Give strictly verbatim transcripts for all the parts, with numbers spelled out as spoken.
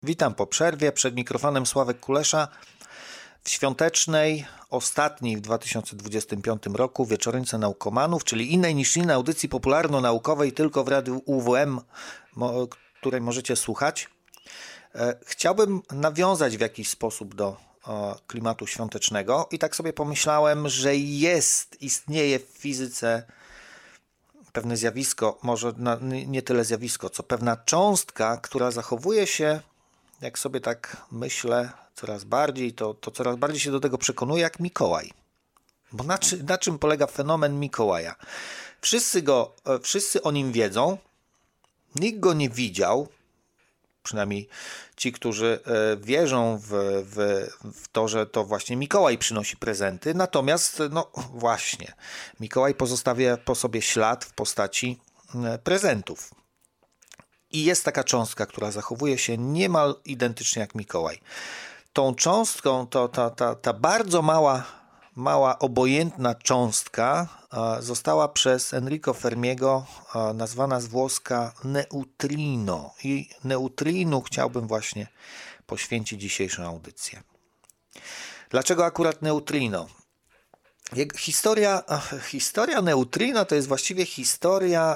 Witam po przerwie, przed mikrofonem Sławek Kulesza w świątecznej, ostatniej w dwa tysiące dwudziestym piątym roku Wieczorynce Naukomanów, czyli innej niż innej audycji popularno-naukowej tylko w radiu U W M, której możecie słuchać. Chciałbym nawiązać w jakiś sposób do klimatu świątecznego i tak sobie pomyślałem, że jest, istnieje w fizyce pewne zjawisko, może nie tyle zjawisko, co pewna cząstka, która zachowuje się, jak sobie tak myślę, coraz bardziej, to, to coraz bardziej się do tego przekonuję, jak Mikołaj. Bo na, czy, na czym polega fenomen Mikołaja? Wszyscy, go, wszyscy o nim wiedzą, nikt go nie widział, przynajmniej ci, którzy wierzą w, w, w to, że to właśnie Mikołaj przynosi prezenty. Natomiast, no właśnie, Mikołaj pozostawia po sobie ślad w postaci prezentów. I jest taka cząstka, która zachowuje się niemal identycznie jak Mikołaj. Tą cząstką, to, ta, ta, ta bardzo mała, mała, obojętna cząstka została przez Enrico Fermiego nazwana z włoska neutrino. I neutrinu chciałbym właśnie poświęcić dzisiejszą audycję. Dlaczego akurat neutrino? Historia, historia neutrino to jest właściwie historia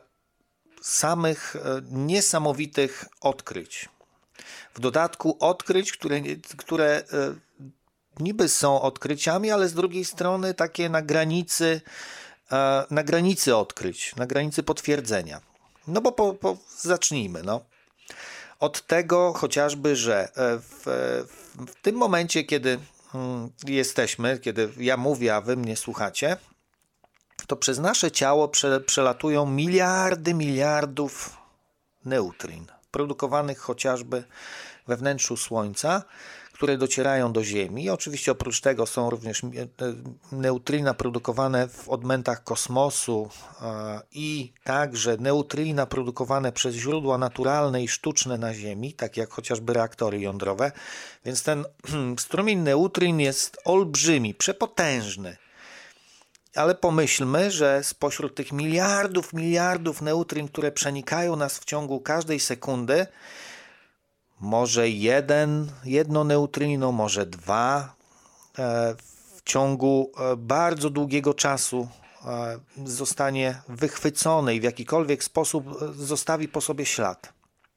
samych niesamowitych odkryć. W dodatku odkryć, które, które niby są odkryciami, ale z drugiej strony takie na granicy, na granicy odkryć, na granicy potwierdzenia. No bo po, po, zacznijmy. No. Od tego chociażby, że w, w tym momencie, kiedy jesteśmy, kiedy ja mówię, a wy mnie słuchacie, to przez nasze ciało prze, przelatują miliardy, miliardów neutrin, produkowanych chociażby we wnętrzu Słońca, które docierają do Ziemi. I oczywiście oprócz tego są również neutrina produkowane w odmętach kosmosu i także neutrina produkowane przez źródła naturalne i sztuczne na Ziemi, tak jak chociażby reaktory jądrowe. Więc ten strumień neutrin jest olbrzymi, przepotężny. Ale pomyślmy, że spośród tych miliardów, miliardów neutrin, które przenikają nas w ciągu każdej sekundy, może jeden, jedno neutrino, może dwa w ciągu bardzo długiego czasu zostanie wychwycone i w jakikolwiek sposób zostawi po sobie ślad.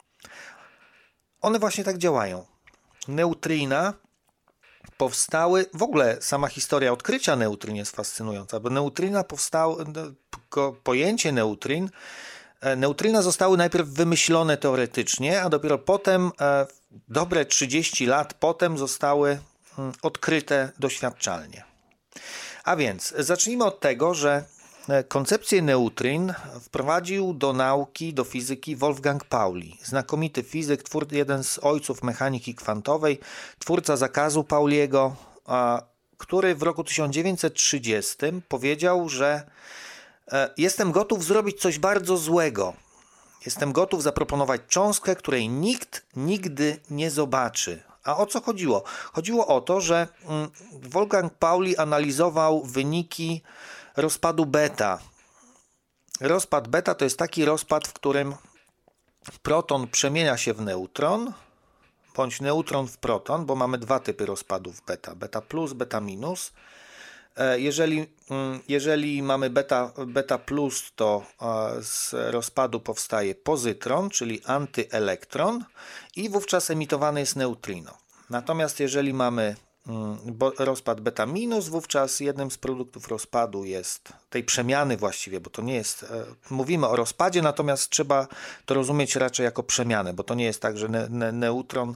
One właśnie tak działają. Neutrina powstały, w ogóle sama historia odkrycia neutrin jest fascynująca, bo neutrina powstały, pojęcie neutrin, neutrina zostały najpierw wymyślone teoretycznie, a dopiero potem, dobre trzydzieści lat potem zostały odkryte doświadczalnie. A więc zacznijmy od tego, że koncepcję neutrin wprowadził do nauki, do fizyki Wolfgang Pauli, znakomity fizyk, twór, jeden z ojców mechaniki kwantowej, twórca zakazu Pauliego, który w roku tysiąc dziewięćset trzydziestym powiedział, że jestem gotów zrobić coś bardzo złego. Jestem gotów zaproponować cząstkę, której nikt nigdy nie zobaczy. A o co chodziło? Chodziło o to, że Wolfgang Pauli analizował wyniki rozpadu beta. Rozpad beta to jest taki rozpad, w którym proton przemienia się w neutron, bądź neutron w proton, bo mamy dwa typy rozpadów beta. Beta plus, beta minus. Jeżeli, jeżeli mamy beta, beta plus, to z rozpadu powstaje pozytron, czyli antyelektron i wówczas emitowane jest neutrino. Natomiast jeżeli mamy rozpad beta minus, wówczas jednym z produktów rozpadu jest, tej przemiany właściwie, bo to nie jest, mówimy o rozpadzie, natomiast trzeba to rozumieć raczej jako przemianę, bo to nie jest tak, że ne, ne, neutron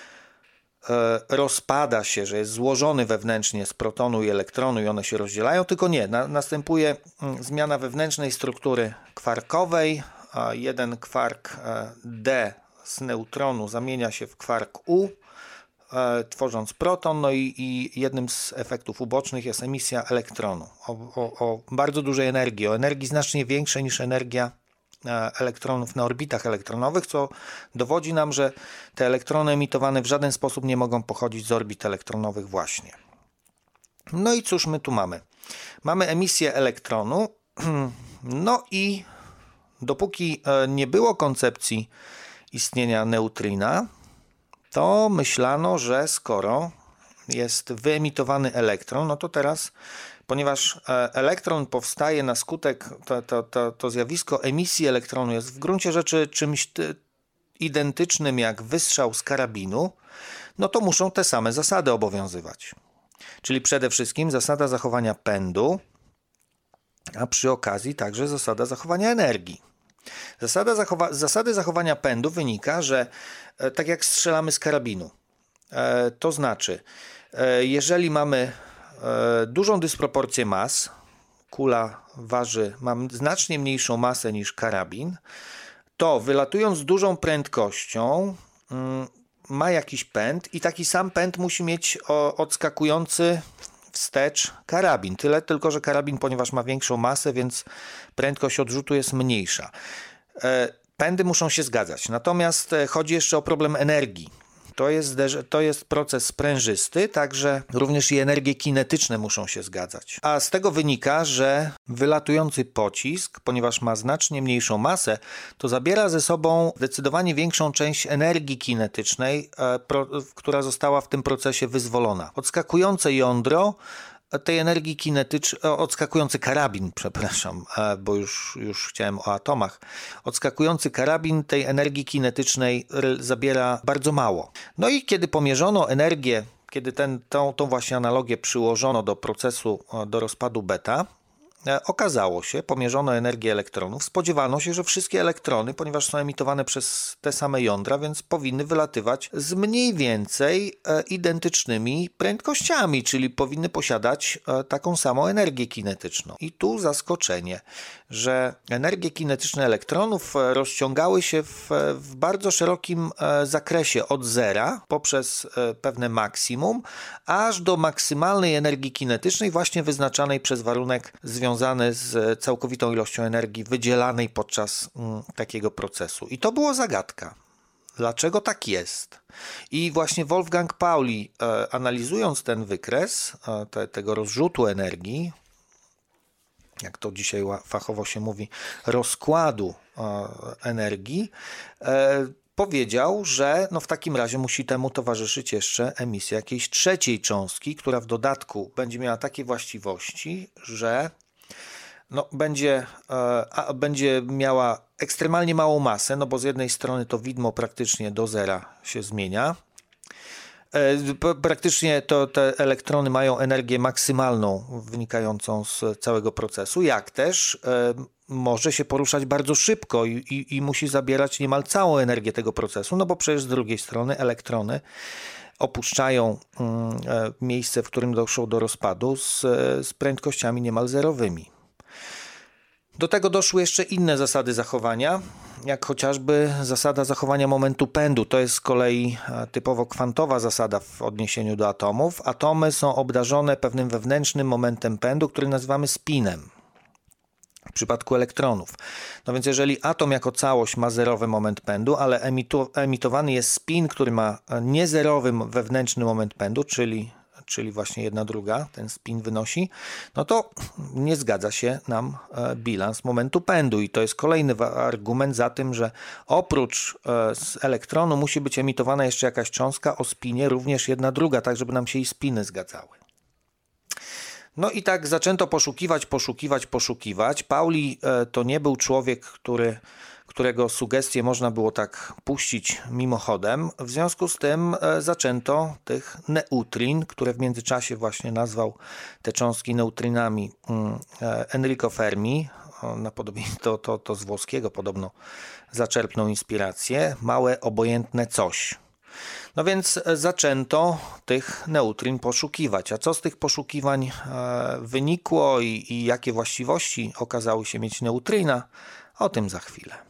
rozpada się, że jest złożony wewnętrznie z protonu i elektronu i one się rozdzielają, tylko nie, na, następuje zmiana wewnętrznej struktury kwarkowej, a jeden kwark D z neutronu zamienia się w kwark U, tworząc proton, no i, i jednym z efektów ubocznych jest emisja elektronu o, o, o bardzo dużej energii, o energii znacznie większej niż energia elektronów na orbitach elektronowych, co dowodzi nam, że te elektrony emitowane w żaden sposób nie mogą pochodzić z orbit elektronowych właśnie. No i cóż my tu mamy? Mamy emisję elektronu, no i dopóki nie było koncepcji istnienia neutrina, to myślano, że skoro jest wyemitowany elektron, no to teraz, ponieważ elektron powstaje na skutek, to, to, to, to zjawisko emisji elektronu jest w gruncie rzeczy czymś identycznym jak wystrzał z karabinu, no to muszą te same zasady obowiązywać. Czyli przede wszystkim zasada zachowania pędu, a przy okazji także zasada zachowania energii. Zasada zachowa- z zasady zachowania pędu wynika, że e, tak jak strzelamy z karabinu, e, to znaczy, e, jeżeli mamy e, dużą dysproporcję mas, kula waży, ma znacznie mniejszą masę niż karabin, to wylatując z dużą prędkością mm, ma jakiś pęd i taki sam pęd musi mieć o, odskakujący wstecz karabin. Tyle tylko, że karabin, ponieważ ma większą masę, więc prędkość odrzutu jest mniejsza. E, pędy muszą się zgadzać. Natomiast e, chodzi jeszcze o problem energii. To jest, to jest proces sprężysty, także również i energie kinetyczne muszą się zgadzać. A z tego wynika, że wylatujący pocisk, ponieważ ma znacznie mniejszą masę, to zabiera ze sobą zdecydowanie większą część energii kinetycznej, e, pro, która została w tym procesie wyzwolona. Odskakujące jądro tej energii kinetycznej, odskakujący karabin, przepraszam, bo już, już chciałem o atomach, odskakujący karabin tej energii kinetycznej zabiera bardzo mało. No i kiedy pomierzono energię, kiedy ten, tą, tą właśnie analogię przyłożono do procesu, do rozpadu beta, okazało się, pomierzono energię elektronów, spodziewano się, że wszystkie elektrony, ponieważ są emitowane przez te same jądra, więc powinny wylatywać z mniej więcej identycznymi prędkościami, czyli powinny posiadać taką samą energię kinetyczną. I tu zaskoczenie, że energie kinetyczne elektronów rozciągały się w, w bardzo szerokim zakresie od zera poprzez pewne maksimum, aż do maksymalnej energii kinetycznej właśnie wyznaczanej przez warunek związany związane z całkowitą ilością energii wydzielanej podczas mm, takiego procesu. I to było zagadka. Dlaczego tak jest? I właśnie Wolfgang Pauli, e, analizując ten wykres e, te, tego rozrzutu energii, jak to dzisiaj fachowo się mówi, rozkładu e, energii, e, powiedział, że no w takim razie musi temu towarzyszyć jeszcze emisja jakiejś trzeciej cząstki, która w dodatku będzie miała takie właściwości, że no, będzie, e, będzie miała ekstremalnie małą masę, no bo z jednej strony to widmo praktycznie do zera się zmienia. E, praktycznie to te elektrony mają energię maksymalną wynikającą z całego procesu, jak też e, może się poruszać bardzo szybko i, i, i musi zabierać niemal całą energię tego procesu, no bo przecież z drugiej strony elektrony opuszczają mm, e, miejsce, w którym doszło do rozpadu z, z prędkościami niemal zerowymi. Do tego doszły jeszcze inne zasady zachowania, jak chociażby zasada zachowania momentu pędu. To jest z kolei typowo kwantowa zasada w odniesieniu do atomów. Atomy są obdarzone pewnym wewnętrznym momentem pędu, który nazywamy spinem. W przypadku elektronów. No więc jeżeli atom jako całość ma zerowy moment pędu, ale emitu, emitowany jest spin, który ma niezerowy wewnętrzny moment pędu, czyli czyli właśnie jedna druga, ten spin wynosi, no to nie zgadza się nam bilans momentu pędu i to jest kolejny argument za tym, że oprócz z elektronu musi być emitowana jeszcze jakaś cząstka o spinie również jedna druga, tak żeby nam się i spiny zgadzały. No i tak zaczęto poszukiwać, poszukiwać, poszukiwać. Pauli to nie był człowiek, który którego sugestie można było tak puścić mimochodem. W związku z tym zaczęto tych neutrin, które w międzyczasie właśnie nazwał te cząstki neutrinami Enrico Fermi. Na podobieństwo to, to z włoskiego podobno zaczerpnął inspirację. Małe, obojętne coś. No więc zaczęto tych neutrin poszukiwać. A co z tych poszukiwań wynikło i, i jakie właściwości okazały się mieć neutrina? O tym za chwilę.